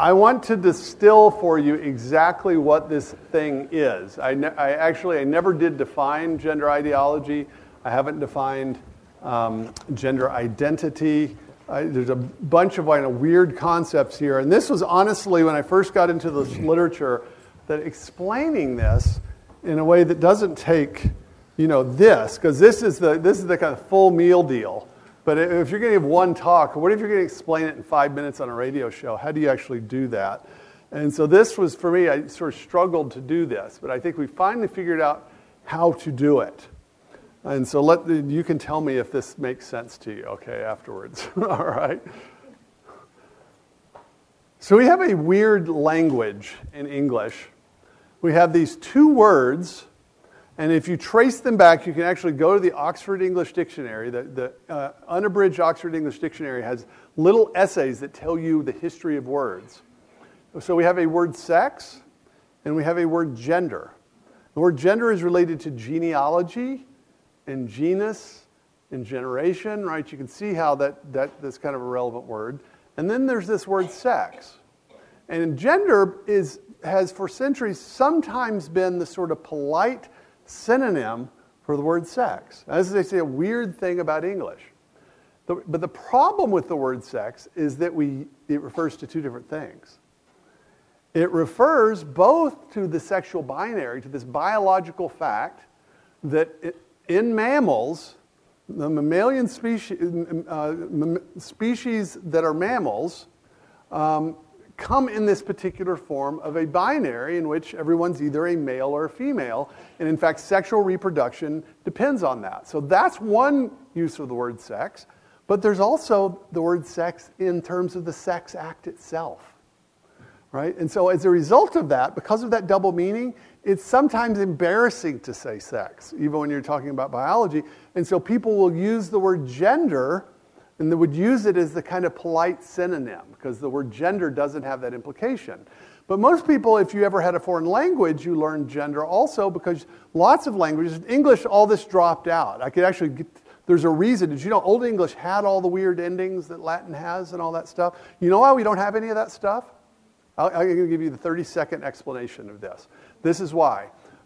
I want to distill for you exactly what this thing is. I never did define gender ideology. I haven't defined gender identity. There's a bunch of weird concepts here. And this was honestly, when I first got into this literature, that explaining this in a way that doesn't take, this, because this is the kind of full meal deal. But if you're going to give one talk, what if you're going to explain it in 5 minutes on a radio show? How do you actually do that? And so this was, for me, I sort of struggled to do this. But I think we finally figured out how to do it. And so you can tell me if this makes sense to you, okay, afterwards. All right? So we have a weird language in English. We have these two words. And if you trace them back, you can actually go to the Oxford English Dictionary. The unabridged Oxford English Dictionary has little essays that tell you the history of words. So we have a word sex, and we have a word gender. The word gender is related to genealogy and genus and generation, right? You can see how that's kind of a relevant word. And then there's this word sex. And gender has for centuries sometimes been the sort of polite synonym for the word sex. As they say, a weird thing about English. But the problem with the word sex is that it refers to two different things. It refers both to the sexual binary, to this biological fact that in mammals, the mammalian species that are mammals, come in this particular form of a binary in which everyone's either a male or a female. And in fact, sexual reproduction depends on that. So that's one use of the word sex. But there's also the word sex in terms of the sex act itself. Right? And so as a result of that, because of that double meaning, it's sometimes embarrassing to say sex, even when you're talking about biology. And so people will use the word gender, and they would use it as the kind of polite synonym, because the word gender doesn't have that implication. But most people, if you ever had a foreign language, you learn gender also, because lots of languages, English, all this dropped out. I could actually there's a reason. Did you know Old English had all the weird endings that Latin has and all that stuff? You know why we don't have any of that stuff? I'm going to give you the 30-second explanation of this. This is why.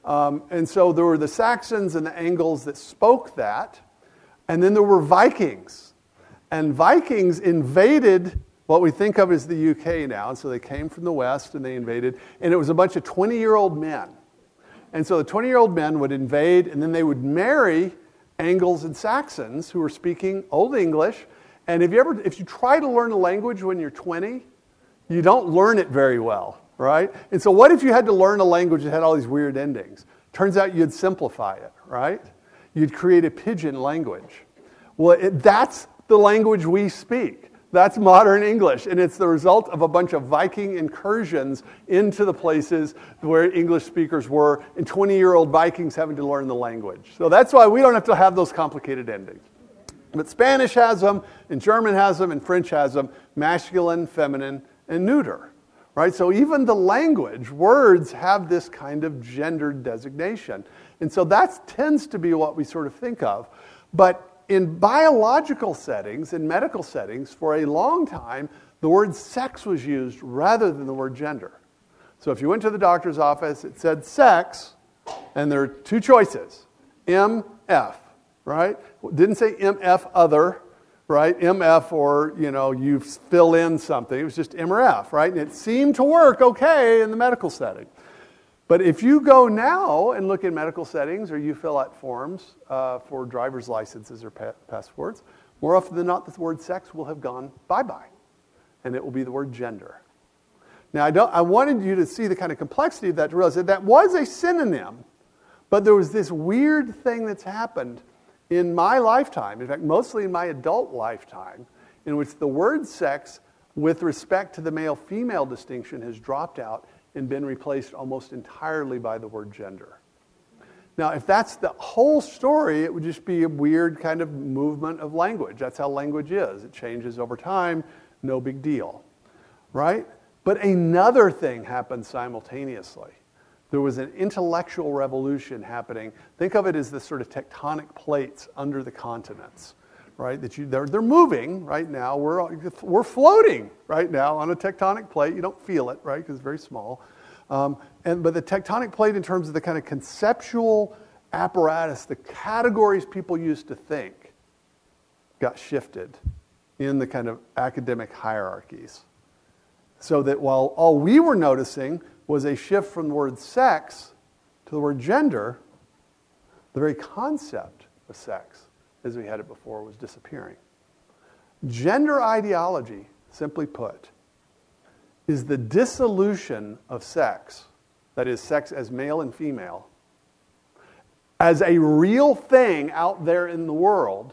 And so there were the Saxons and the Angles that spoke that, and then there were Vikings. And Vikings invaded what we think of as the UK now. And so they came from the West and they invaded. And it was a bunch of 20-year-old men. And so the 20-year-old men would invade, and then they would marry Angles and Saxons who were speaking Old English. And if you try to learn a language when you're 20, you don't learn it very well, right? And so what if you had to learn a language that had all these weird endings? Turns out you'd simplify it, right? You'd create a pidgin language. Well, that's the language we speak. That's modern English, and it's the result of a bunch of Viking incursions into the places where English speakers were, and 20-year-old Vikings having to learn the language. So that's why we don't have to have those complicated endings. But Spanish has them, and German has them, and French has them, masculine, feminine, and neuter. Right? So even the language, words have this kind of gendered designation. And so that tends to be what we sort of think of. But in biological settings, in medical settings, for a long time, the word sex was used rather than the word gender. So if you went to the doctor's office, it said sex, and there are two choices, MF, right? It didn't say MF other, right? MF or, you fill in something. It was just M or F, right? And it seemed to work okay in the medical setting. But if you go now and look in medical settings, or you fill out forms for driver's licenses or passports, more often than not, the word sex will have gone bye-bye, and it will be the word gender. Now, I wanted you to see the kind of complexity of that, to realize that was a synonym, but there was this weird thing that's happened in my lifetime, in fact, mostly in my adult lifetime, in which the word sex, with respect to the male-female distinction, has dropped out and been replaced almost entirely by the word gender. Now, if that's the whole story, it would just be a weird kind of movement of language. That's how language is. It changes over time, no big deal, right? But another thing happened simultaneously. There was an intellectual revolution happening. Think of it as the sort of tectonic plates under the continents, right? They're moving right now. We're floating right now on a tectonic plate. You don't feel it, right, because it's very small. But the tectonic plate, in terms of the kind of conceptual apparatus, the categories people used to think, got shifted in the kind of academic hierarchies. So that while all we were noticing was a shift from the word sex to the word gender, the very concept of sex, as we had it before, was disappearing. Gender ideology, simply put, is the dissolution of sex, that is, sex as male and female, as a real thing out there in the world,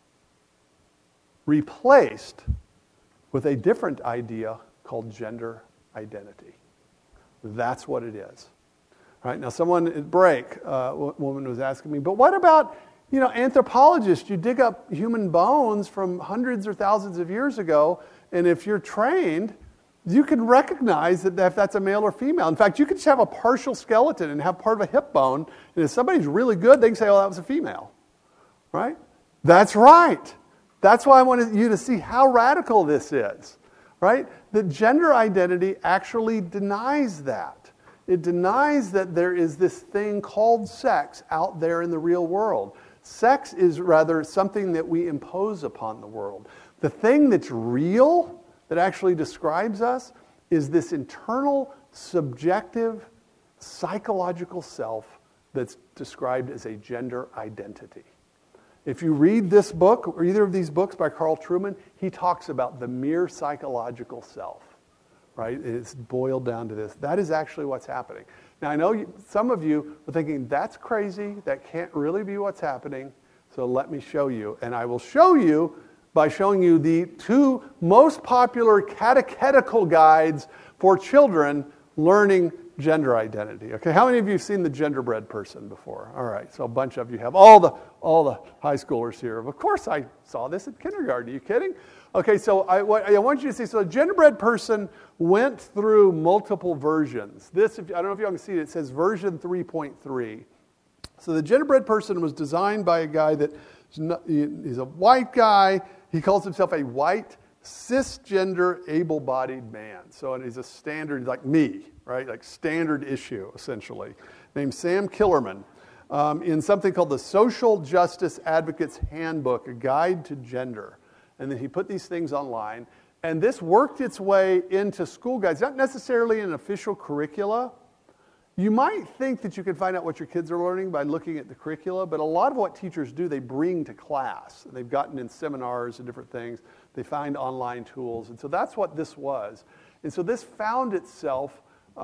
replaced with a different idea called gender identity. That's what it is. Right? Now, someone at break, a woman was asking me, but what about, anthropologists? You dig up human bones from hundreds or thousands of years ago, and if you're trained, you can recognize that if that's a male or female. In fact, you could just have a partial skeleton and have part of a hip bone, and if somebody's really good, they can say, oh, that was a female. Right? That's right. That's why I wanted you to see how radical this is. Right? The gender identity actually denies that. It denies that there is this thing called sex out there in the real world. Sex is rather something that we impose upon the world. The thing that's real, that actually describes us, is this internal, subjective, psychological self that's described as a gender identity. If you read this book, or either of these books by Carl Trueman, he talks about the mere psychological self, right? It's boiled down to this. That is actually what's happening. Now, I know some of you are thinking, that's crazy, that can't really be what's happening, so let me show you. And I will show you by showing you the two most popular catechetical guides for children learning gender identity. Okay, how many of you have seen The Genderbread Person before? All right, so a bunch of you have. All the high schoolers here. Of course I saw this at kindergarten. Are you kidding? Okay, so I want you to see, so The Genderbread Person went through multiple versions. This, I don't know if you can see it, it says version 3.3. So The Genderbread Person was designed by a guy that is a white guy. He calls himself a white, cisgender, able-bodied man. So he's a standard, like me, right? Like standard issue, essentially, named Sam Killerman, in something called the Social Justice Advocate's Handbook, a Guide to Gender. And then he put these things online. And this worked its way into school guides, not necessarily in official curricula. You might think that you can find out what your kids are learning by looking at the curricula, but a lot of what teachers do, they bring to class. They've gotten in seminars and different things. They find online tools. And so that's what this was. And so this found itself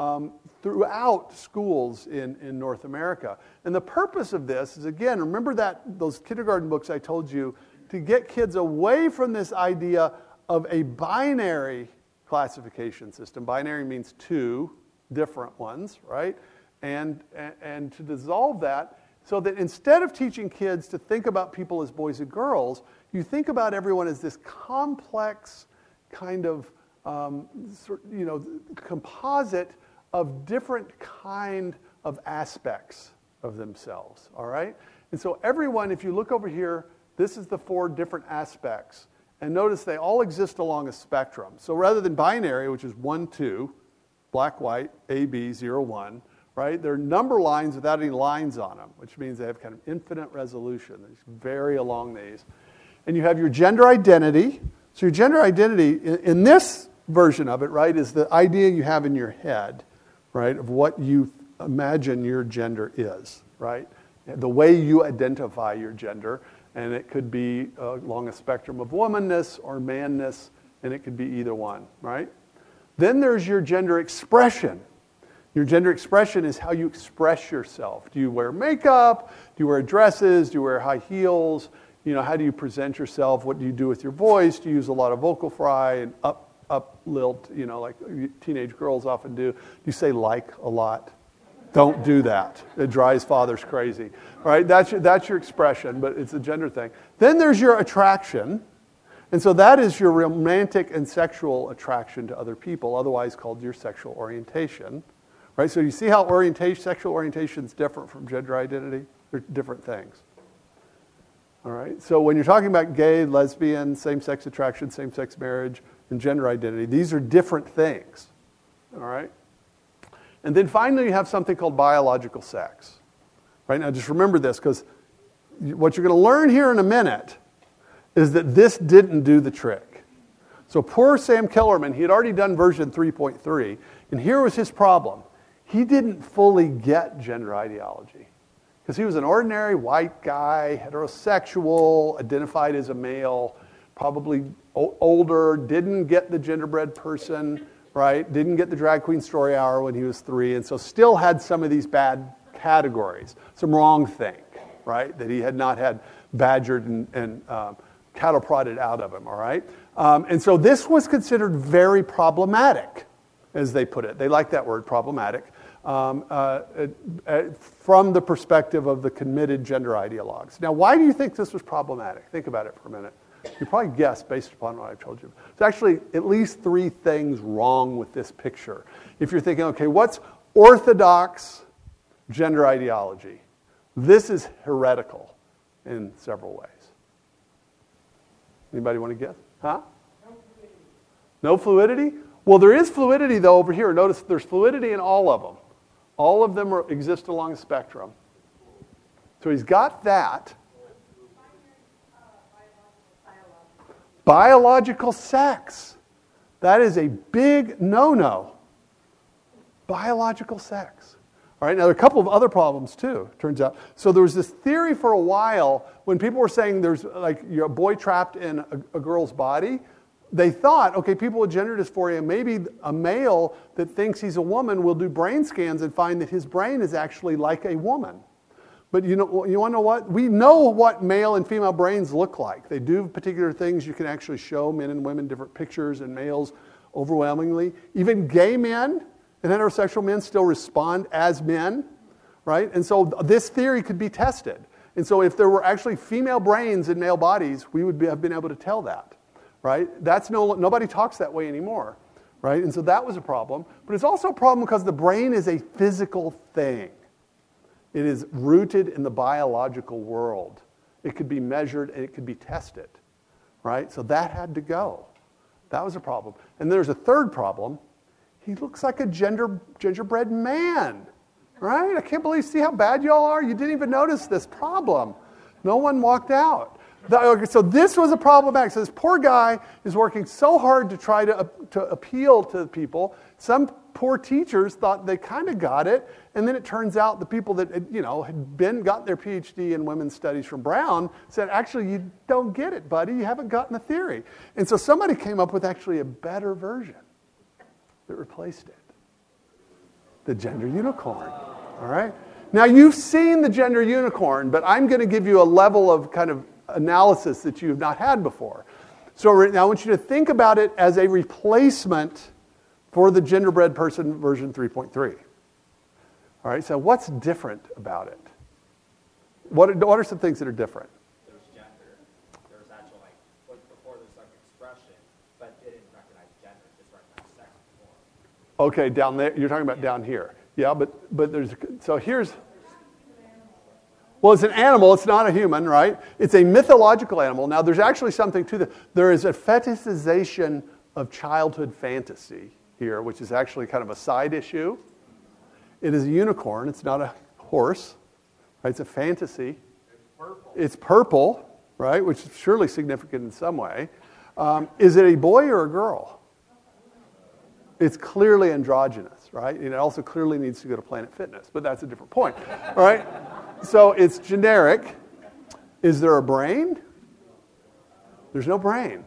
throughout schools in North America. And the purpose of this is, again, remember those kindergarten books I told you, to get kids away from this idea of a binary classification system. Binary means two different ones, right? And to dissolve that so that instead of teaching kids to think about people as boys and girls, you think about everyone as this complex kind of composite of different kind of aspects of themselves, all right? And so everyone, if you look over here, this is the four different aspects. And notice they all exist along a spectrum. So rather than binary, which is 1, 2, black, white, A, B, 0, 1, right? They're number lines without any lines on them, which means they have kind of infinite resolution. They vary along these. And you have your gender identity. So your gender identity, in this version of it, right, is the idea you have in your head, right, of what you imagine your gender is, right? The way you identify your gender. And it could be along a spectrum of womanness or manness, and it could be either one, right? Then there's your gender expression. Your gender expression is how you express yourself. Do you wear makeup? Do you wear dresses? Do you wear high heels? How do you present yourself? What do you do with your voice? Do you use a lot of vocal fry and up lilt, like teenage girls often do? Do you say like a lot? Don't do that. It drives fathers crazy. All right, that's your expression, but it's a gender thing. Then there's your attraction. And so that is your romantic and sexual attraction to other people, otherwise called your sexual orientation. Right? So you see how sexual orientation is different from gender identity? They're different things. All right. So when you're talking about gay, lesbian, same-sex attraction, same-sex marriage, and gender identity, these are different things. All right. And then finally, you have something called biological sex. Right now, just remember this, because what you're going to learn here in a minute is that this didn't do the trick. So poor Sam Kellerman, he had already done version 3.3, and here was his problem. He didn't fully get gender ideology. Because he was an ordinary white guy, heterosexual, identified as a male, probably older, didn't get the genderbread person, right? Didn't get the drag queen story hour when he was 3, and so still had some of these bad categories, some wrong think, right? That he had not had badgered and cattle prodded out of him, all right? And so this was considered very problematic, as they put it. They like that word, problematic. From the perspective of the committed gender ideologues. Now, why do you think this was problematic? Think about it for a minute. You probably guess based upon what I've told you. There's actually at least 3 things wrong with this picture. If you're thinking, okay, what's orthodox gender ideology? This is heretical in several ways. Anybody want to guess? Huh? No fluidity? Well, there is fluidity, though, over here. Notice there's fluidity in all of them. All of them exist along the spectrum. So he's got that. Biological sex. That is a big no-no. Biological sex. All right, now there are a couple of other problems, too, turns out. So there was this theory for a while when people were saying there's like you're a boy trapped in a girl's body. They thought, okay, people with gender dysphoria, maybe a male that thinks he's a woman will do brain scans and find that his brain is actually like a woman. But you want to know what? We know what male and female brains look like. They do particular things. You can actually show men and women different pictures, and males overwhelmingly. Even gay men and heterosexual men still respond as men, right? And so this theory could be tested. And so if there were actually female brains in male bodies, we would have been able to tell that. Right? Nobody talks that way anymore, right? And so that was a problem. But it's also a problem because the brain is a physical thing. It is rooted in the biological world. It could be measured and it could be tested, right? So that had to go. That was a problem. And there's a third problem. He looks like a gingerbread man, right? I can't believe, see how bad y'all are? You didn't even notice this problem. No one walked out. So this was a problematic. So this poor guy is working so hard to try to appeal to people. Some poor teachers thought they kind of got it, and then it turns out the people that had got their PhD in women's studies from Brown said, actually, you don't get it, buddy. You haven't gotten the theory. And so somebody came up with actually a better version that replaced it. The gender unicorn. All right? Now, you've seen the gender unicorn, but I'm going to give you a level of kind of analysis that you've not had before. So now I want you to think about it as a replacement for the genderbread person version 3.3. All right, so what's different about it? What are some things that are different? There's gender. There's actual, before there's expression, but it didn't recognize gender, it just recognized sex before. Okay, down there, you're talking about down here. Yeah, but there's, so here's, well, it's an animal, it's not a human, right? It's a mythological animal. Now, there's actually something to that. There is a fetishization of childhood fantasy here, which is actually kind of a side issue. It is a unicorn, it's not a horse, right? It's a fantasy. It's purple, right? Which is surely significant in some way. Is it a boy or a girl? It's clearly androgynous, right? And it also clearly needs to go to Planet Fitness, but that's a different point, all right? So it's generic. Is there a brain? There's no brain.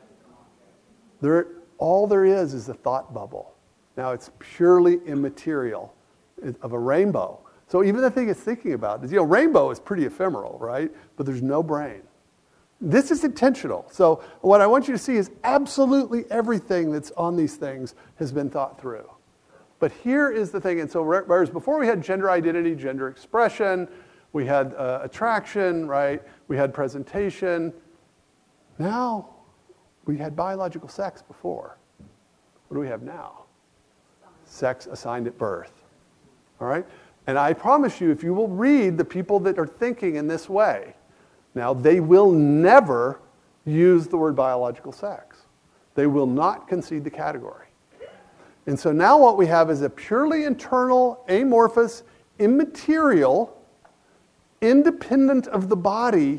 All there is a thought bubble. Now, it's purely immaterial of a rainbow. So even the thing it's thinking about is, rainbow is pretty ephemeral, right? But there's no brain. This is intentional. So what I want you to see is absolutely everything that's on these things has been thought through. But here is the thing. And so whereas before we had gender identity, gender expression, we had attraction, right? We had presentation. Now we had biological sex before. What do we have now? Sex assigned at birth. All right? And I promise you, if you will read the people that are thinking in this way, Now, they will never use the word biological sex. They will not concede the category. And so now what we have is a purely internal, amorphous, immaterial, independent of the body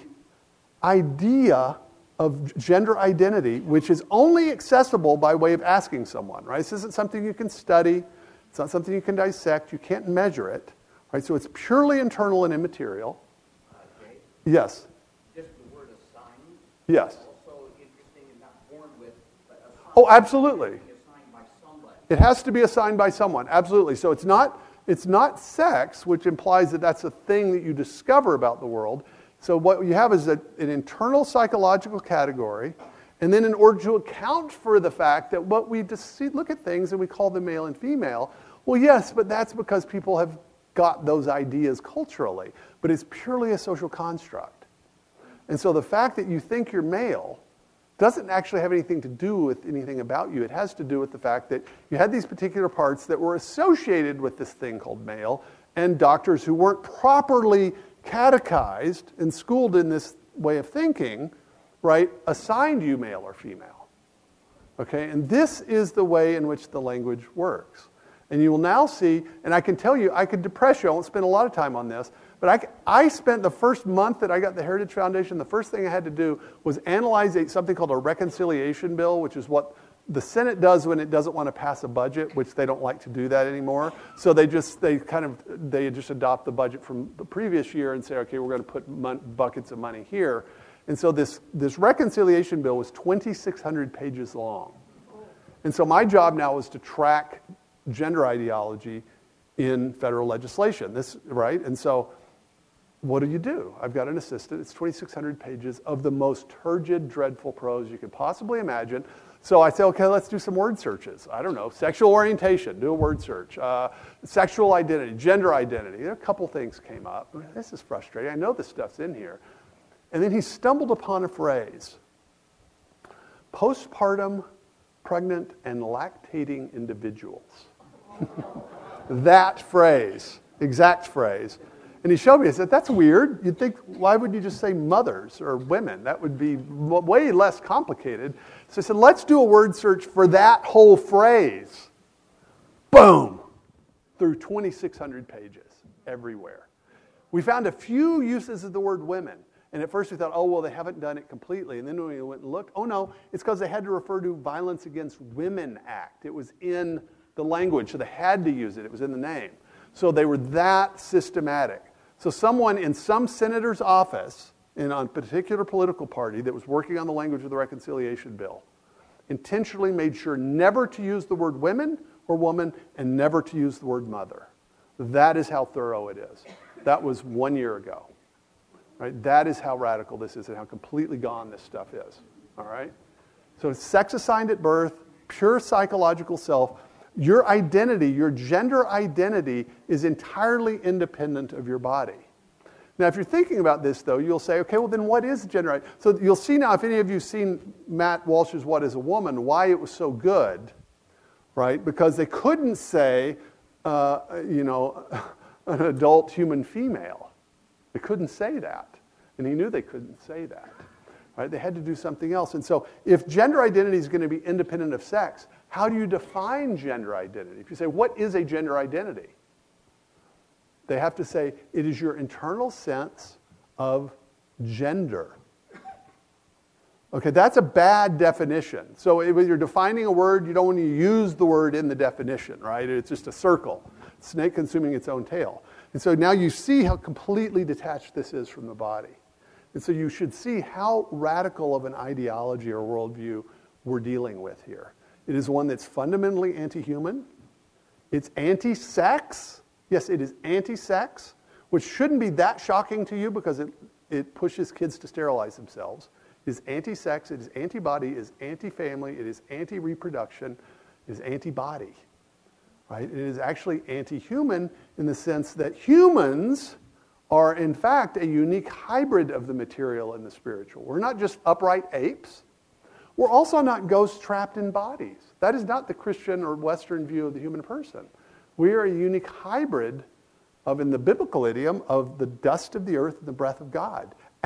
idea of gender identity, which is only accessible by way of asking someone, right? This isn't something you can study. It's not something you can dissect. You can't measure it, right? So it's purely internal and immaterial. Jay, Yes. just the word assigned. Yes. Also interesting and not born with, but assigned. Oh, absolutely. Assigned by somebody. It has to be assigned by someone. Absolutely. So it's not sex, which implies that that's a thing that you discover about the world. So what you have is an internal psychological category, and then in order to account for the fact that what we just see, look at things and we call them male and female, well, yes, but that's because people have got those ideas culturally. But it's purely a social construct. And so the fact that you think you're male doesn't actually have anything to do with anything about you. It has to do with the fact that you had these particular parts that were associated with this thing called male, and doctors who weren't properly catechized and schooled in this way of thinking, right, assigned you male or female. Okay, and this is the way in which the language works. And you will now see, and I can tell you, I could depress you, I won't spend a lot of time on this, but I spent the first month that I got the Heritage Foundation, the first thing I had to do was analyze something called a reconciliation bill, which is what the Senate does when it doesn't want to pass a budget, which they don't like to do that anymore. So they just adopt the budget from the previous year and say, okay, we're going to put buckets of money here. And so this reconciliation bill was 2,600 pages long. And so my job now was to track gender ideology in federal legislation. Right? And so what do? I've got an assistant. It's 2,600 pages of the most turgid, dreadful prose you could possibly imagine. So I say, okay, let's do some word searches. I don't know, sexual orientation, do a word search. Sexual identity, gender identity. A couple things came up. This is frustrating. I know this stuff's in here. And then he stumbled upon a phrase. Postpartum, pregnant, and lactating individuals. That phrase, exact phrase. And he showed me, I said, that's weird. You'd think, why would you just say mothers or women? That would be way less complicated. So I said, let's do a word search for that whole phrase. Boom! Through 2,600 pages everywhere. We found a few uses of the word women. And at first we thought, oh, well, they haven't done it completely. And then when we went and looked, oh, no, it's because they had to refer to Violence Against Women Act. It was in the language, so they had to use it. It was in the name. So they were that systematic. So someone in some senator's office on a particular political party that was working on the language of the reconciliation bill intentionally made sure never to use the word women or woman and never to use the word mother. That is how thorough it is. That was 1 year ago. Right? That is how radical this is and how completely gone this stuff is. All right? So sex assigned at birth, pure psychological self. Your identity, your gender identity, is entirely independent of your body. Now, if you're thinking about this, though, you'll say, okay, well, then what is gender identity? So you'll see now, if any of you have seen Matt Walsh's What is a Woman, why it was so good, right? Because they couldn't say, an adult human female. They couldn't say that. And he knew they couldn't say that. Right? They had to do something else. And so if gender identity is going to be independent of sex, how do you define gender identity? If you say, what is a gender identity? They have to say, it is your internal sense of gender. Okay, that's a bad definition. So when you're defining a word, you don't want to use the word in the definition, right? It's just a circle. Snake consuming its own tail. And so now you see how completely detached this is from the body. And so you should see how radical of an ideology or worldview we're dealing with here. It is one that's fundamentally anti-human. It's anti-sex. Yes, it is anti-sex, which shouldn't be that shocking to you because it pushes kids to sterilize themselves. It is anti-sex, it is anti-body, it is anti-family, it is anti-reproduction, it is anti-body. Right? It is actually anti-human in the sense that humans are, in fact, a unique hybrid of the material and the spiritual. We're not just upright apes. We're also not ghosts trapped in bodies. That is not the Christian or Western view of the human person. We are a unique hybrid of, in the biblical idiom, of the dust of the earth and the breath of God,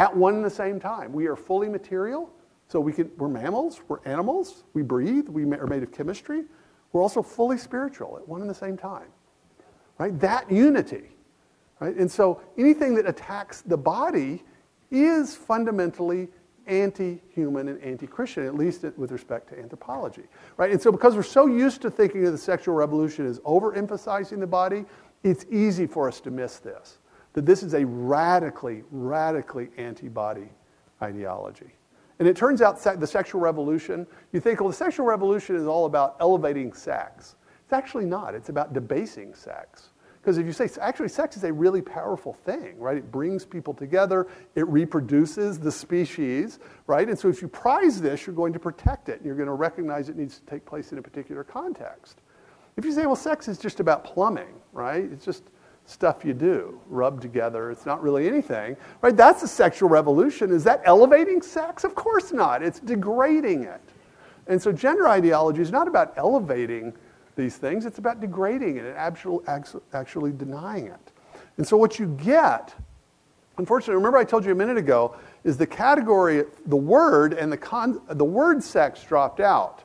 at one and the same time. We are fully material, so we're mammals, we're animals, we breathe, we are made of chemistry. We're also fully spiritual at one and the same time, right? That unity, right? And so anything that attacks the body is fundamentally anti-human and anti-Christian, at least with respect to anthropology, right? And so because we're so used to thinking of the sexual revolution as overemphasizing the body, it's easy for us to miss this, that this is a radically, radically anti-body ideology. And it turns out the sexual revolution, you think, well, the sexual revolution is all about elevating sex. It's actually not. It's about debasing sex. Because if you say, actually, sex is a really powerful thing, right? It brings people together. It reproduces the species, right? And so if you prize this, you're going to protect it. And you're going to recognize it needs to take place in a particular context. If you say, well, sex is just about plumbing, right? It's just stuff you do, rub together. It's not really anything, right? That's the sexual revolution. Is that elevating sex? Of course not. It's degrading it. And so gender ideology is not about elevating these things. It's about degrading it and actually denying it. And so what you get, unfortunately, remember I told you a minute ago, is the category, the word, and the word sex dropped out.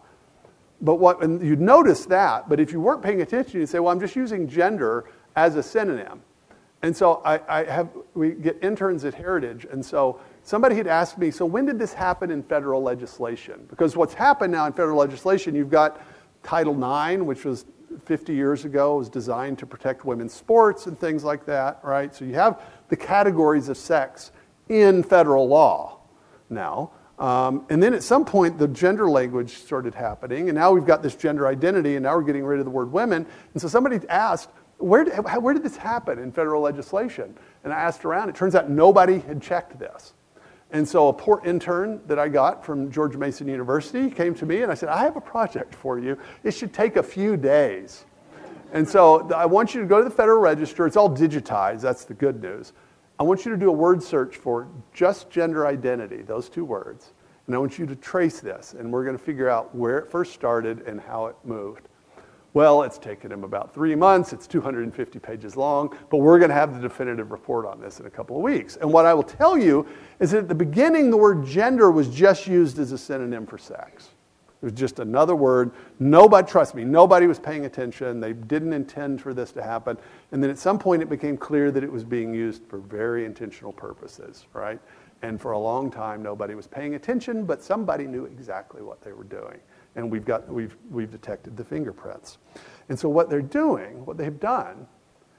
And you'd notice that, but if you weren't paying attention, you'd say, well, I'm just using gender as a synonym. And so we get interns at Heritage, and so somebody had asked me, so when did this happen in federal legislation? Because what's happened now in federal legislation, you've got Title IX, which was 50 years ago, was designed to protect women's sports and things like that, right? So you have the categories of sex in federal law now. And then at some point, the gender language started happening, and now we've got this gender identity, and now we're getting rid of the word women. And so somebody asked, where did this happen in federal legislation? And I asked around. It turns out nobody had checked this. And so a poor intern that I got from George Mason University came to me and I said, I have a project for you. It should take a few days. And so I want you to go to the Federal Register. It's all digitized. That's the good news. I want you to do a word search for just gender identity, those two words. And I want you to trace this. And we're going to figure out where it first started and how it moved. Well, it's taken him about 3 months. It's 250 pages long, but we're going to have the definitive report on this in a couple of weeks. And what I will tell you is that at the beginning, the word gender was just used as a synonym for sex. It was just another word. Nobody, trust me, nobody was paying attention. They didn't intend for this to happen. And then at some point, it became clear that it was being used for very intentional purposes, right? And for a long time, nobody was paying attention, but somebody knew exactly what they were doing. And we've detected the fingerprints. And so what they've done,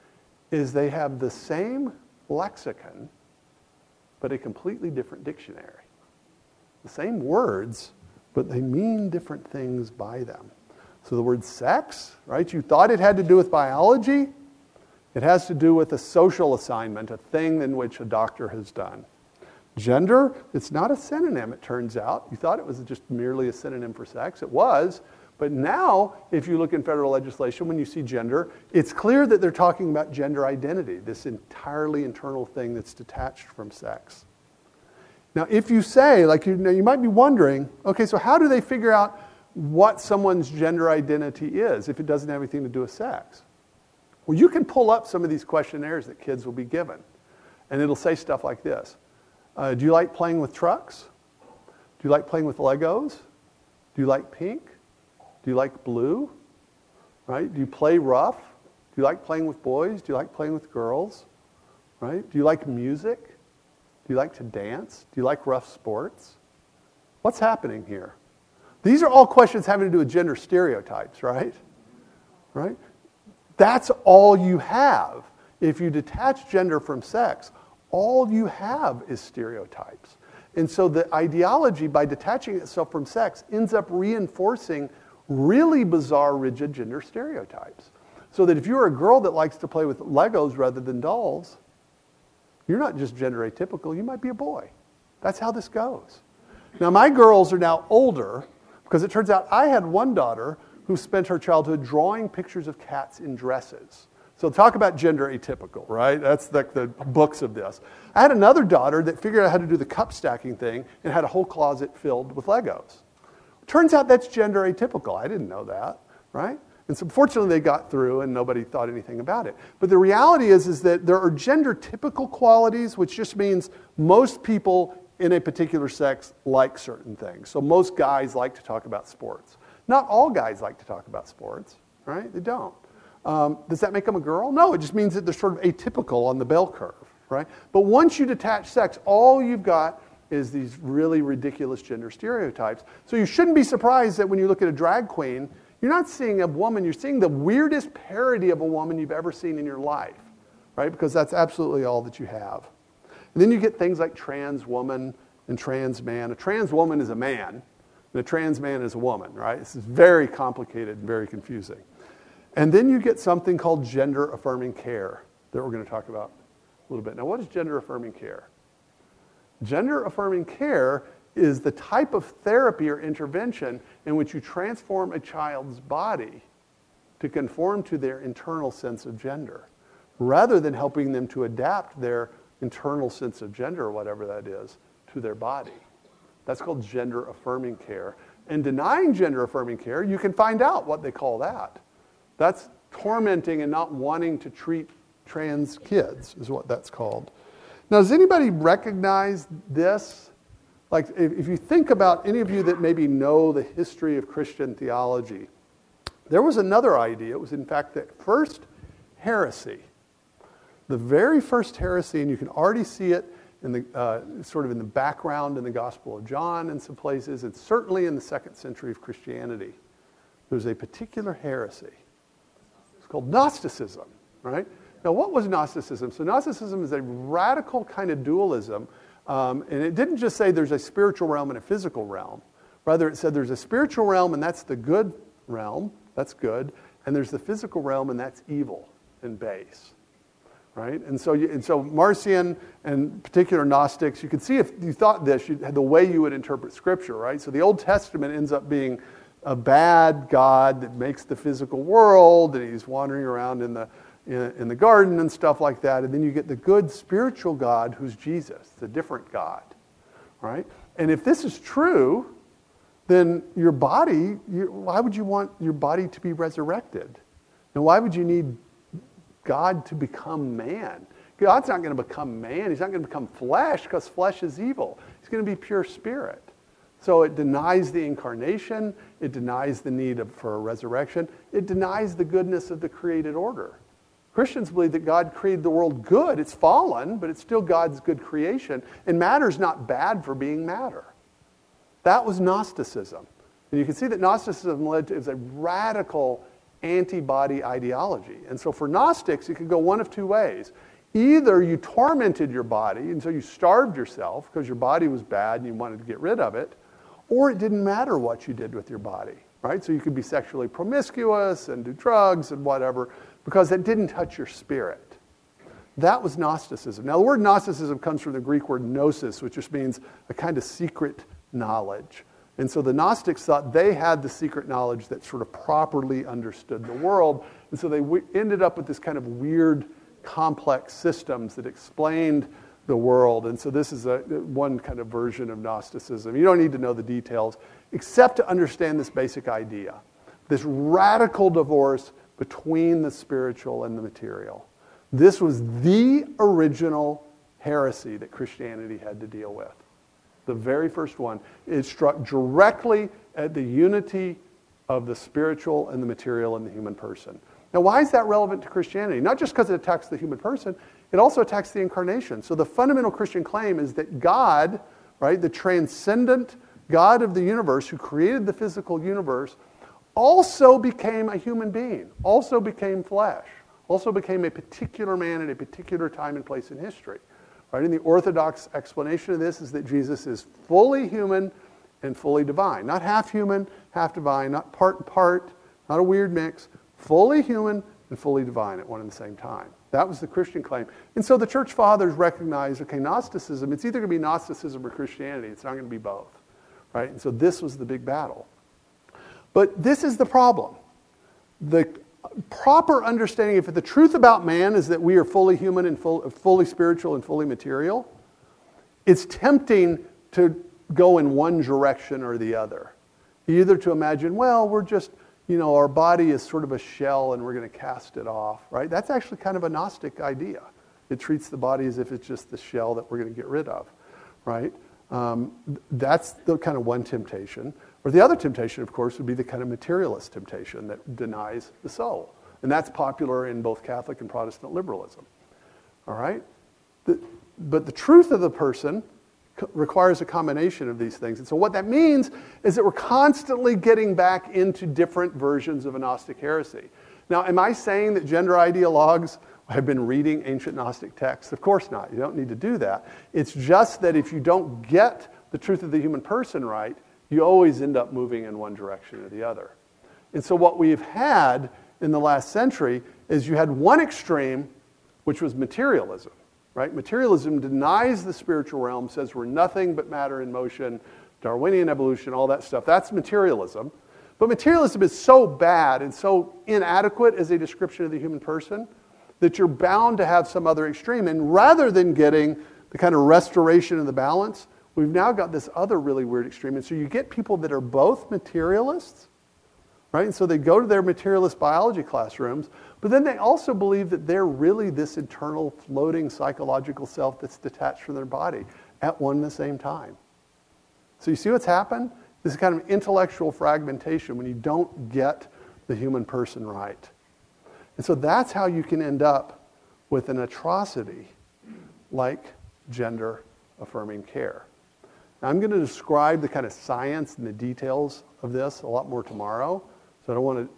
is they have the same lexicon, but a completely different dictionary. The same words, but they mean different things by them. So the word sex, right? You thought it had to do with biology. It has to do with a social assignment, a thing in which a doctor has done. Gender, it's not a synonym, it turns out. You thought it was just merely a synonym for sex. It was. But now, if you look in federal legislation, when you see gender, it's clear that they're talking about gender identity, this entirely internal thing that's detached from sex. Now, if you say, you might be wondering, okay, so how do they figure out what someone's gender identity is if it doesn't have anything to do with sex? Well, you can pull up some of these questionnaires that kids will be given, and it'll say stuff like this. Do you like playing with trucks? Do you like playing with Legos? Do you like pink? Do you like blue? Right? Do you play rough? Do you like playing with boys? Do you like playing with girls? Right? Do you like music? Do you like to dance? Do you like rough sports? What's happening here? These are all questions having to do with gender stereotypes, right? Right? That's all you have. If you detach gender from sex, all you have is stereotypes. And so the ideology, by detaching itself from sex, ends up reinforcing really bizarre, rigid gender stereotypes. So that if you're a girl that likes to play with Legos rather than dolls, you're not just gender atypical, you might be a boy. That's how this goes. Now, my girls are now older, because it turns out I had one daughter who spent her childhood drawing pictures of cats in dresses. So talk about gender atypical, right? That's like the books of this. I had another daughter that figured out how to do the cup stacking thing and had a whole closet filled with Legos. Turns out that's gender atypical. I didn't know that, right? And so fortunately they got through and nobody thought anything about it. But the reality is that there are gender typical qualities, which just means most people in a particular sex like certain things. So most guys like to talk about sports. Not all guys like to talk about sports, right? They don't. Does that make them a girl? No, it just means that they're sort of atypical on the bell curve, right? But once you detach sex, all you've got is these really ridiculous gender stereotypes. So you shouldn't be surprised that when you look at a drag queen, you're not seeing a woman, you're seeing the weirdest parody of a woman you've ever seen in your life, right? Because that's absolutely all that you have. And then you get things like trans woman and trans man. A trans woman is a man, and a trans man is a woman, right? This is very complicated and very confusing. And then you get something called gender affirming care that we're going to talk about a little bit. Now, what is gender affirming care? Gender affirming care is the type of therapy or intervention in which you transform a child's body to conform to their internal sense of gender, rather than helping them to adapt their internal sense of gender, or whatever that is, to their body. That's called gender affirming care. And denying gender affirming care, you can find out what they call that. That's tormenting and not wanting to treat trans kids, is what that's called. Now, does anybody recognize this? Like, if you think about any of you that maybe know the history of Christian theology, there was another idea. It was, in fact, the first heresy. The very first heresy, and you can already see it in the sort of in the background in the Gospel of John in some places, and certainly in the 2nd century of Christianity. There's a particular heresy. It's called Gnosticism, right? Now, what was Gnosticism? So Gnosticism is a radical kind of dualism. And it didn't just say there's a spiritual realm and a physical realm. Rather, it said there's a spiritual realm, and that's the good realm. That's good. And there's the physical realm, and that's evil and base. Right? And so Marcion and particular Gnostics, you could see if you thought this, the way you would interpret Scripture, right? So the Old Testament ends up being a bad God that makes the physical world, and he's wandering around in the garden and stuff like that. And then you get the good spiritual God who's Jesus, the different God, right? And if this is true, then your body, why would you want your body to be resurrected? And why would you need God to become man? God's not going to become man. He's not going to become flesh, because flesh is evil. He's going to be pure spirit. So it denies the incarnation. It denies the need for a resurrection. It denies the goodness of the created order. Christians believe that God created the world good. It's fallen, but it's still God's good creation. And matter's not bad for being matter. That was Gnosticism. And you can see that Gnosticism led to a radical antibody ideology. And so for Gnostics, it could go one of two ways. Either you tormented your body, and so you starved yourself because your body was bad and you wanted to get rid of it, or it didn't matter what you did with your body, right? So you could be sexually promiscuous and do drugs and whatever, because it didn't touch your spirit. That was Gnosticism. Now, the word Gnosticism comes from the Greek word gnosis, which just means a kind of secret knowledge. And so the Gnostics thought they had the secret knowledge that sort of properly understood the world. And so they ended up with this kind of weird, complex systems that explained the world. And so this is one kind of version of Gnosticism. You don't need to know the details, except to understand this basic idea. This radical divorce between the spiritual and the material. This was the original heresy that Christianity had to deal with. The very first one. It struck directly at the unity of the spiritual and the material in the human person. Now, why is that relevant to Christianity? Not just because it attacks the human person, it also attacks the incarnation. So the fundamental Christian claim is that God, right, the transcendent God of the universe who created the physical universe, also became a human being, also became flesh, also became a particular man at a particular time and place in history. Right? And the orthodox explanation of this is that Jesus is fully human and fully divine. Not half human, half divine, not part and part, not a weird mix. Fully human and fully divine at one and the same time. That was the Christian claim. And so the church fathers recognized, okay, Gnosticism, it's either going to be Gnosticism or Christianity. It's not going to be both. Right? And so this was the big battle. But this is the problem. The proper understanding, if the truth about man is that we are fully human and fully spiritual and fully material, it's tempting to go in one direction or the other. Either to imagine, well, we're just, our body is sort of a shell and we're going to cast it off, right? That's actually kind of a Gnostic idea. It treats the body as if it's just the shell that we're going to get rid of, right? That's the kind of one temptation. Or the other temptation, of course, would be the kind of materialist temptation that denies the soul. And that's popular in both Catholic and Protestant liberalism, all right? But the truth of the person requires a combination of these things. And so what that means is that we're constantly getting back into different versions of a Gnostic heresy. Now, am I saying that gender ideologues have been reading ancient Gnostic texts? Of course not. You don't need to do that. It's just that if you don't get the truth of the human person right, you always end up moving in one direction or the other. And so what we've had in the last century is you had one extreme, which was materialism. Right? Materialism denies the spiritual realm, says we're nothing but matter in motion, Darwinian evolution, all that stuff. That's materialism. But materialism is so bad and so inadequate as a description of the human person that you're bound to have some other extreme. And rather than getting the kind of restoration of the balance, we've now got this other really weird extreme. And so you get people that are both materialists, right? And so they go to their materialist biology classrooms, but then they also believe that they're really this internal floating psychological self that's detached from their body at one and the same time. So you see what's happened? This is kind of intellectual fragmentation when you don't get the human person right. And so that's how you can end up with an atrocity like gender-affirming care. Now, I'm going to describe the kind of science and the details of this a lot more tomorrow, so I don't want to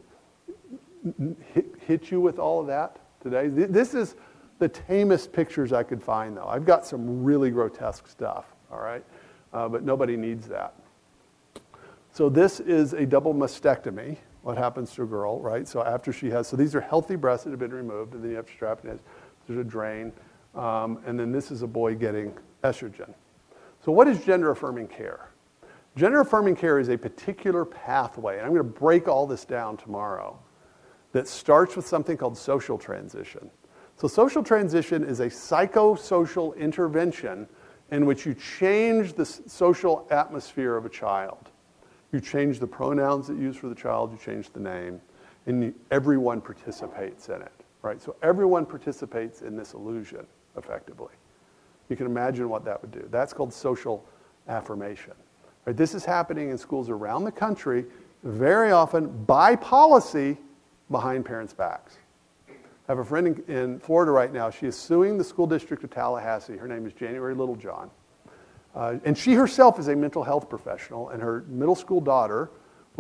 hit you with all of that today. This is the tamest pictures I could find, though. I've got some really grotesque stuff, all right? But nobody needs that. So this is a double mastectomy, what happens to a girl, right? So after she has, so these are healthy breasts that have been removed, and then you have to strap it in. There's a drain. And then this is a boy getting estrogen. So what is gender-affirming care? Gender-affirming care is a particular pathway, and I'm going to break all this down tomorrow, that starts with something called social transition. So social transition is a psychosocial intervention in which you change the social atmosphere of a child. You change the pronouns that you use for the child, you change the name, and everyone participates in it, right? So everyone participates in this illusion, effectively. You can imagine what that would do. That's called social affirmation. Right? This is happening in schools around the country, very often by policy, behind parents' backs. I have a friend in Florida right now. She is suing the school district of Tallahassee. Her name is January Littlejohn. And she herself is a mental health professional, and her middle school daughter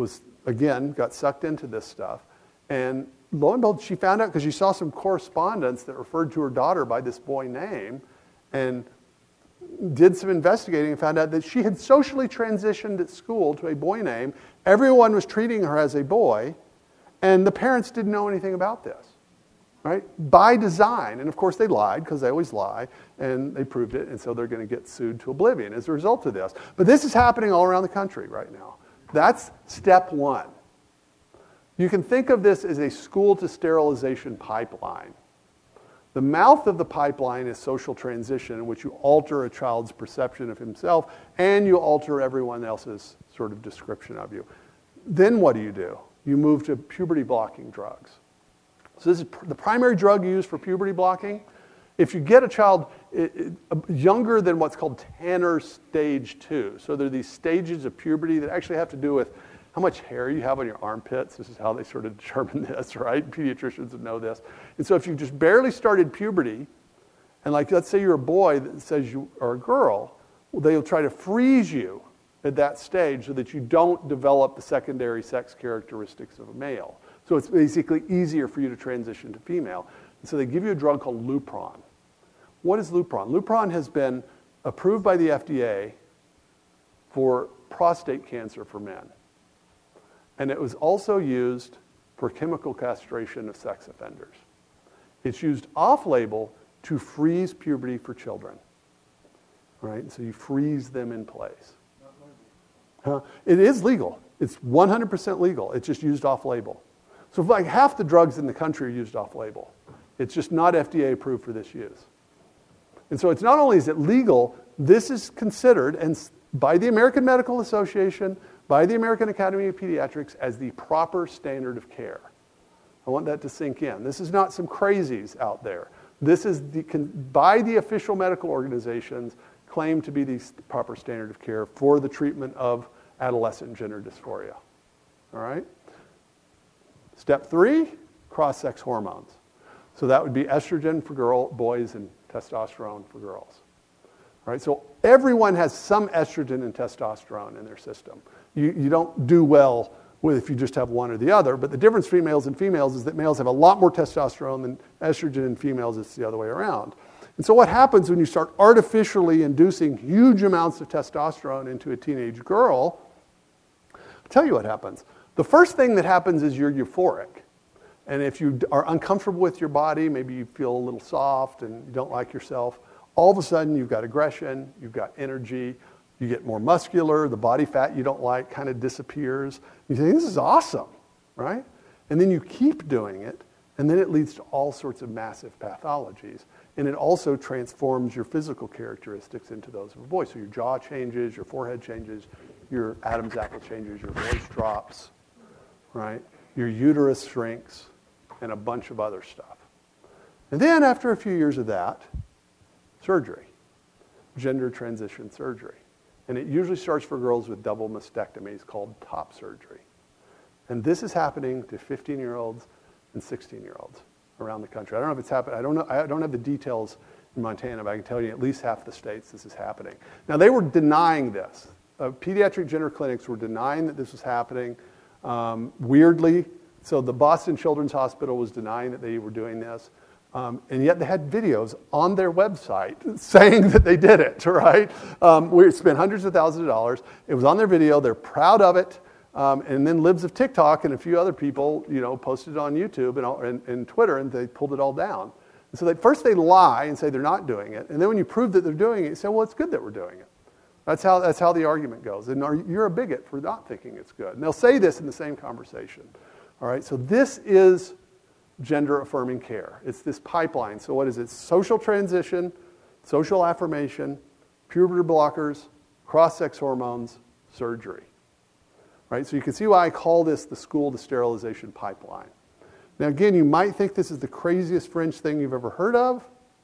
got sucked into this stuff. And lo and behold, she found out, because she saw some correspondence that referred to her daughter by this boy name, and did some investigating and found out that she had socially transitioned at school to a boy name. Everyone was treating her as a boy, and the parents didn't know anything about this, right? By design. And of course they lied, because they always lie, and they proved it, and so they're going to get sued to oblivion as a result of this. But this is happening all around the country right now. That's step one. You can think of this as a school to sterilization pipeline. The mouth of the pipeline is social transition, in which you alter a child's perception of himself, and you alter everyone else's sort of description of you. Then what do? You move to puberty-blocking drugs. So this is the primary drug you use for puberty blocking. If you get a child younger than what's called Tanner stage 2, so there are these stages of puberty that actually have to do with how much hair you have on your armpits. This is how they sort of determine this, right? Pediatricians would know this. And so if you just barely started puberty, and like let's say you're a boy that says you are a girl, well, they'll try to freeze you at that stage so that you don't develop the secondary sex characteristics of a male. So it's basically easier for you to transition to female. And so they give you a drug called Lupron. What is Lupron? Lupron has been approved by the FDA for prostate cancer for men. And it was also used for chemical castration of sex offenders. It's used off-label to freeze puberty for children. Right? So you freeze them in place. It is legal. It's 100% legal. It's just used off-label. So like half the drugs in the country are used off-label. It's just not FDA approved for this use. And so it's not only is it legal, this is considered, and by the American Medical Association, by the American Academy of Pediatrics as the proper standard of care. I want that to sink in. This is not some crazies out there. This is by the official medical organizations claimed to be the proper standard of care for the treatment of adolescent gender dysphoria. All right? Step 3, cross-sex hormones. So that would be estrogen for boys and testosterone for girls. All right, so everyone has some estrogen and testosterone in their system. You don't do well if you just have one or the other, but the difference between males and females is that males have a lot more testosterone than estrogen, and females it's the other way around. And so what happens when you start artificially inducing huge amounts of testosterone into a teenage girl, I'll tell you what happens. The first thing that happens is you're euphoric. And if you are uncomfortable with your body, maybe you feel a little soft and you don't like yourself, all of a sudden you've got aggression, you've got energy, you get more muscular, the body fat you don't like kind of disappears. You think, this is awesome, right? And then you keep doing it, and then it leads to all sorts of massive pathologies. And it also transforms your physical characteristics into those of a boy. So your jaw changes, your forehead changes, your Adam's apple changes, your voice drops, right? Your uterus shrinks, and a bunch of other stuff. And then after a few years of that, surgery, gender transition surgery. And it usually starts for girls with double mastectomies called top surgery. And this is happening to 15-year-olds and 16-year-olds around the country. I don't know if it's happened. I don't have the details in Montana, but I can tell you at least half the states this is happening. Now, they were denying this. Pediatric gender clinics were denying that this was happening. Weirdly, so the Boston Children's Hospital was denying that they were doing this. And yet they had videos on their website saying that they did it, right? We spent hundreds of thousands of dollars. It was on their video. They're proud of it. And then Libs of TikTok and a few other people, posted it on YouTube and Twitter, and they pulled it all down. And so first they lie and say they're not doing it. And then when you prove that they're doing it, you say, well, it's good that we're doing it. That's how the argument goes. And you're a bigot for not thinking it's good. And they'll say this in the same conversation. All right, so this is gender-affirming care. It's this pipeline. So what is it? Social transition, social affirmation, puberty blockers, cross-sex hormones, surgery. Right? So you can see why I call this the school to sterilization pipeline. Now again, you might think this is the craziest fringe thing you've ever heard of.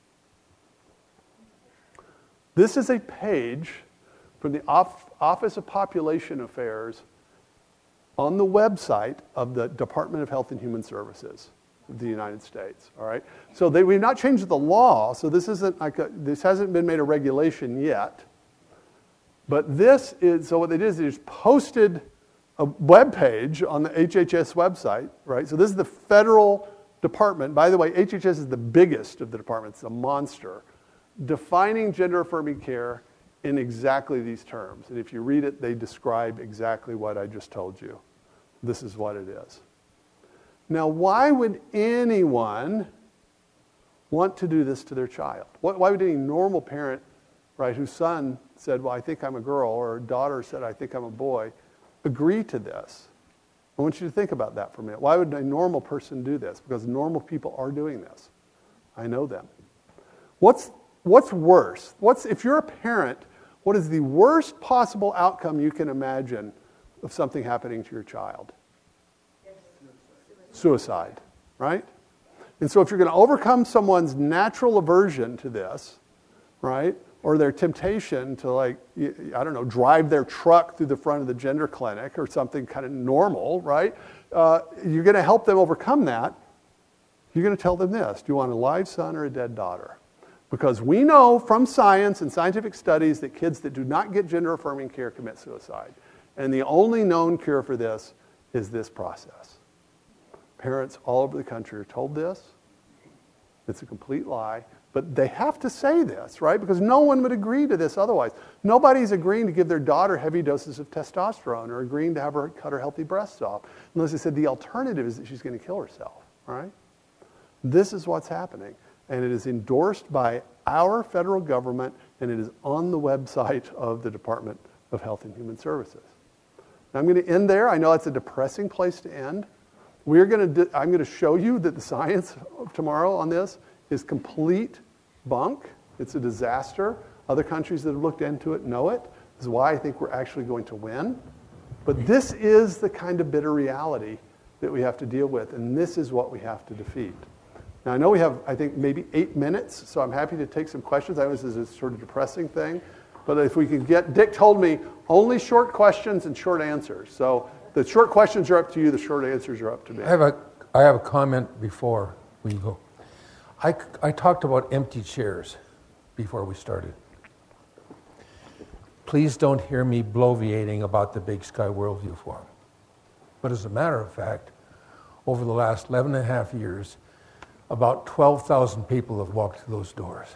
This is a page from the Office of Population Affairs on the website of the Department of Health and Human Services of the United States. All right, so we've not changed the law, so this hasn't been made a regulation yet. But so what they did is they just posted a web page on the HHS website, right? So this is the federal department. By the way, HHS is the biggest of the departments, a monster, defining gender-affirming care in exactly these terms. And if you read it, they describe exactly what I just told you. This is what it is. Now, why would anyone want to do this to their child? Why would any normal parent, right, whose son said, well, I think I'm a girl, or daughter said, I think I'm a boy, agree to this? I want you to think about that for a minute. Why would a normal person do this? Because normal people are doing this. I know them. What's worse? If you're a parent, what is the worst possible outcome you can imagine of something happening to your child? Suicide, right? And so if you're going to overcome someone's natural aversion to this, right, or their temptation to drive their truck through the front of the gender clinic or something kind of normal, right, you're going to help them overcome that. You're going to tell them this: do you want a live son or a dead daughter? Because we know from science and scientific studies that kids that do not get gender-affirming care commit suicide. And the only known cure for this is this process. Parents all over the country are told this. It's a complete lie. But they have to say this, right? Because no one would agree to this otherwise. Nobody's agreeing to give their daughter heavy doses of testosterone or agreeing to have her cut her healthy breasts off. Unless they said the alternative is that she's going to kill herself, right? This is what's happening. And it is endorsed by our federal government, and it is on the website of the Department of Health and Human Services. Now, I'm going to end there. I know it's a depressing place to end. I'm going to show you that the science of tomorrow on this is complete bunk. It's a disaster. Other countries that have looked into it know it. This is why I think we're actually going to win. But this is the kind of bitter reality that we have to deal with, and this is what we have to defeat. Now, I know we have, I think, maybe 8 minutes, so I'm happy to take some questions. I know this is a sort of depressing thing, but if we can get, Dick told me, only short questions and short answers. So the short questions are up to you, the short answers are up to me. I have a comment before we go. I talked about empty chairs before we started. Please don't hear me bloviating about the Big Sky Worldview Forum. But as a matter of fact, over the last 11 and a half years, about 12,000 people have walked through those doors.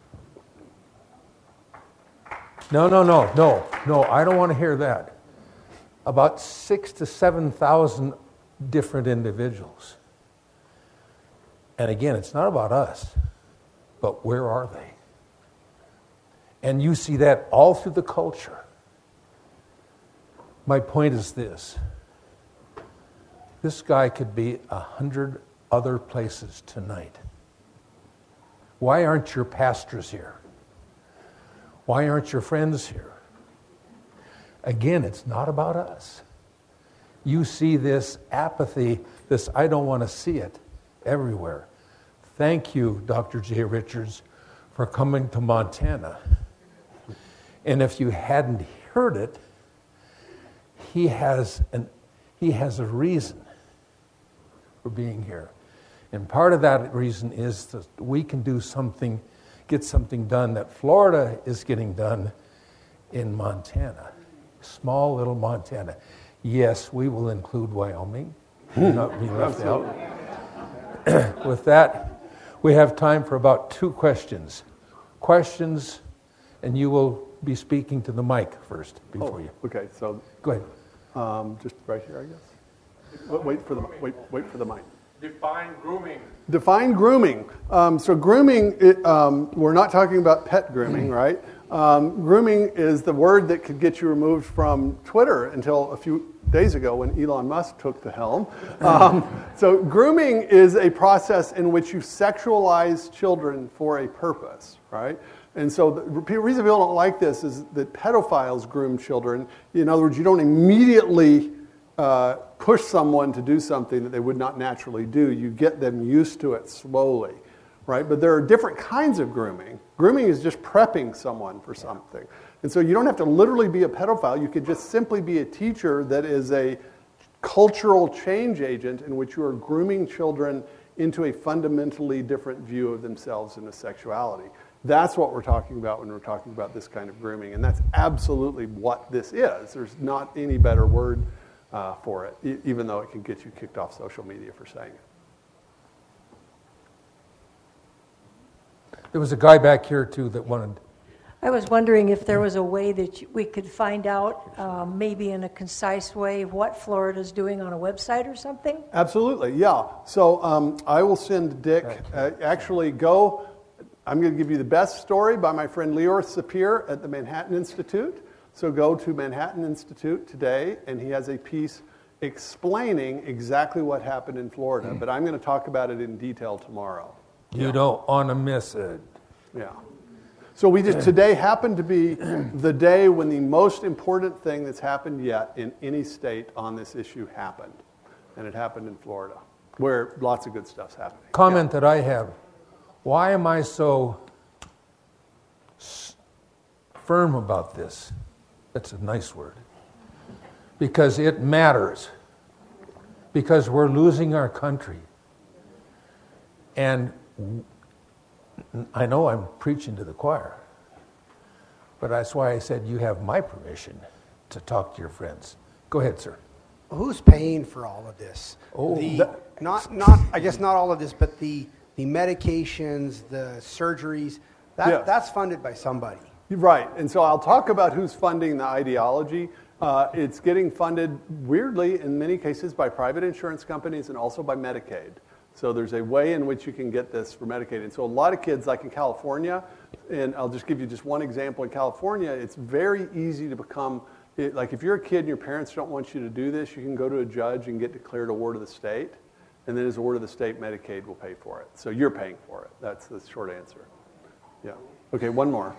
No, I don't want to hear that. About 6,000 to 7,000 different individuals. And again, it's not about us, but where are they? And you see that all through the culture. My point is this. This guy could be 100 other places tonight. Why aren't your pastors here? Why aren't your friends here? Again, it's not about us. You see this apathy, this I don't want to see it everywhere. Thank you, Dr. J. Richards, for coming to Montana. And if you hadn't heard it, he has a reason for being here. And part of that reason is that we can do something, get something done that Florida is getting done in Montana. Small little Montana. Yes, we will include Wyoming. Do not be left out. With that, we have time for about 2 questions. Questions, and you will be speaking to the mic first before you. Okay, so go ahead. Just right here, I guess. Wait for the mic. Define grooming. Define grooming. So grooming, we're not talking about pet grooming, right? Grooming is the word that could get you removed from Twitter until a few days ago when Elon Musk took the helm. So grooming is a process in which you sexualize children for a purpose, right? And so the reason people don't like this is that pedophiles groom children. In other words, you don't immediately push someone to do something that they would not naturally do. You get them used to it slowly, right? But there are different kinds of grooming. Grooming is just prepping someone for something. And so you don't have to literally be a pedophile. You could just simply be a teacher that is a cultural change agent in which you are grooming children into a fundamentally different view of themselves and of sexuality. That's what we're talking about when we're talking about this kind of grooming. And that's absolutely what this is. There's not any better word for it, even though it can get you kicked off social media for saying it. There was a guy back here, too, that wanted... I was wondering if there was a way that we could find out, maybe in a concise way, what Florida's doing on a website or something? Absolutely, yeah. So I will send Dick, I'm going to give you the best story by my friend Lior Sapir at the Manhattan Institute. So go to Manhattan Institute today, and he has a piece explaining exactly what happened in Florida. But I'm going to talk about it in detail tomorrow. You don't want to miss it. Yeah. So today happened to be the day when the most important thing that's happened yet in any state on this issue happened. And it happened in Florida, where lots of good stuff's happening. Comment that I have. Why am I so firm about this? That's a nice word. Because it matters. Because we're losing our country. And I know I'm preaching to the choir, but that's why I said you have my permission to talk to your friends. Go ahead, sir. Who's paying for all of this? I guess not all of this, but the medications, the surgeries, that's funded by somebody. Right, and so I'll talk about who's funding the ideology. It's getting funded, weirdly, in many cases, by private insurance companies and also by Medicaid. So there's a way in which you can get this for Medicaid. And so a lot of kids, like in California, and I'll just give you just one example. In California, it's very easy to become, like if you're a kid and your parents don't want you to do this, you can go to a judge and get declared a ward of the state. And then as a ward of the state, Medicaid will pay for it. So you're paying for it. That's the short answer. Yeah. Okay, one more.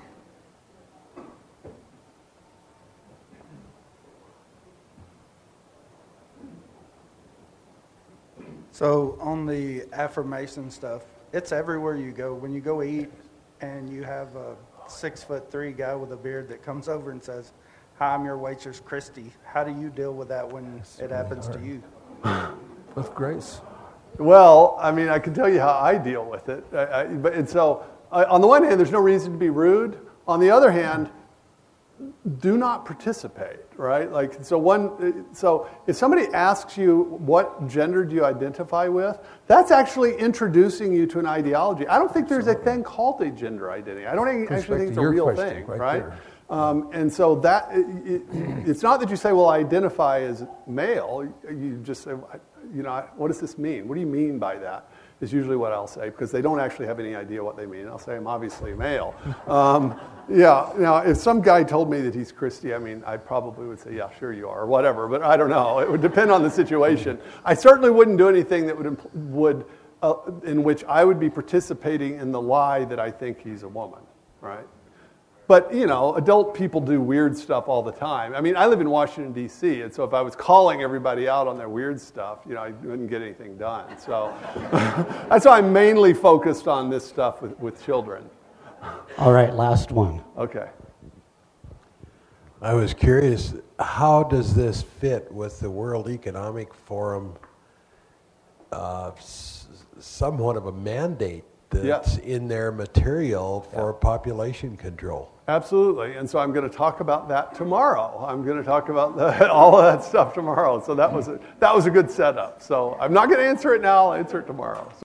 So on the affirmation stuff, it's everywhere you go. When you go eat and you have a 6'3" guy with a beard that comes over and says, "Hi, I'm your waitress, Christy." How do you deal with that when it happens to you? With grace. Well, I mean, I can tell you how I deal with it. On the one hand, there's no reason to be rude. On the other hand, do not participate, right? So if somebody asks you what gender do you identify with, that's actually introducing you to an ideology. I don't think there's a thing called a gender identity. I don't actually think it's a real thing, right? And so it's not that you say, well, I identify as male. You just say, what does this mean? What do you mean by that? Is usually what I'll say, because they don't actually have any idea what they mean. I'll say, I'm obviously male. Now, if some guy told me that he's Christy, I mean, I probably would say, yeah, sure you are, or whatever, but I don't know. It would depend on the situation. I certainly wouldn't do anything that would in which I would be participating in the lie that I think he's a woman, right? But, adult people do weird stuff all the time. I mean, I live in Washington, D.C., and so if I was calling everybody out on their weird stuff, I wouldn't get anything done. So that's why I'm mainly focused on this stuff with children. All right, last one. Okay. I was curious, how does this fit with the World Economic Forum, somewhat of a mandate that's in their material for population control? Absolutely, and so I'm going to talk about that tomorrow. I'm going to talk about all of that stuff tomorrow. So that was a good setup. So I'm not going to answer it now. I'll answer it tomorrow.